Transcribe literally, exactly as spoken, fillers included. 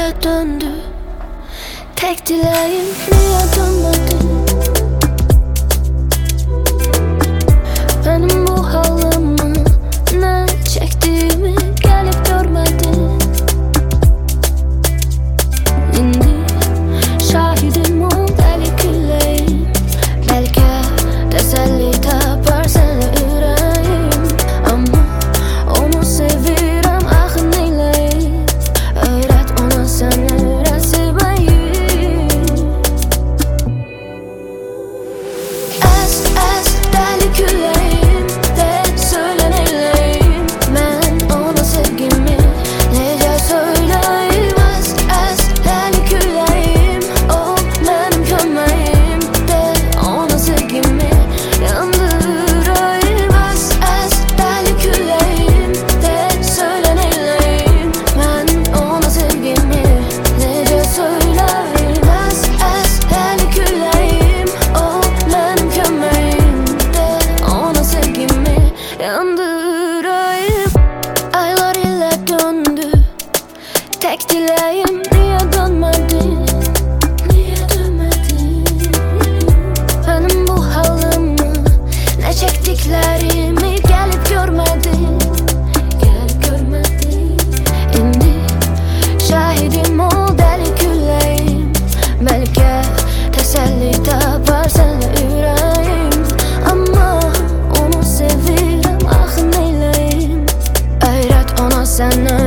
ile döndü. Tek dileğim niye dönmedin? Benim bu halımı, ne çektiğimi gelip görmedin. İndi şahidim o deli külleyim. Belki teselli tapar sana yüreğim. Ama onu seviyorum, ah neyleyim? Öğret ona sen öğretmeyi. Es es deli külleyim de söyle neyleyim? Ben ona sevgimi nece söyleyeyim? Es es deli külleyim, o benim kömeğim de ona sevgimi yandırayım. Es es deli külleyim de söyle neyleyim? Ben ona sevgimi nece söyleyeyim? Es es deli külleyim, o benim kömeğim de ona sevgimi yandırayım. Aylar ile döndü. Tek dileğim niye dönmedin? Niye dönmedin? Benim bu halımı, ne çektiklerimi gelip görmedin. Gelip görmedin. İndi şahidim o deli külleyim. Belki teselli tapar sana yüreğim. Ama onu seviyorum, ah neyleyim? Öğret ona sen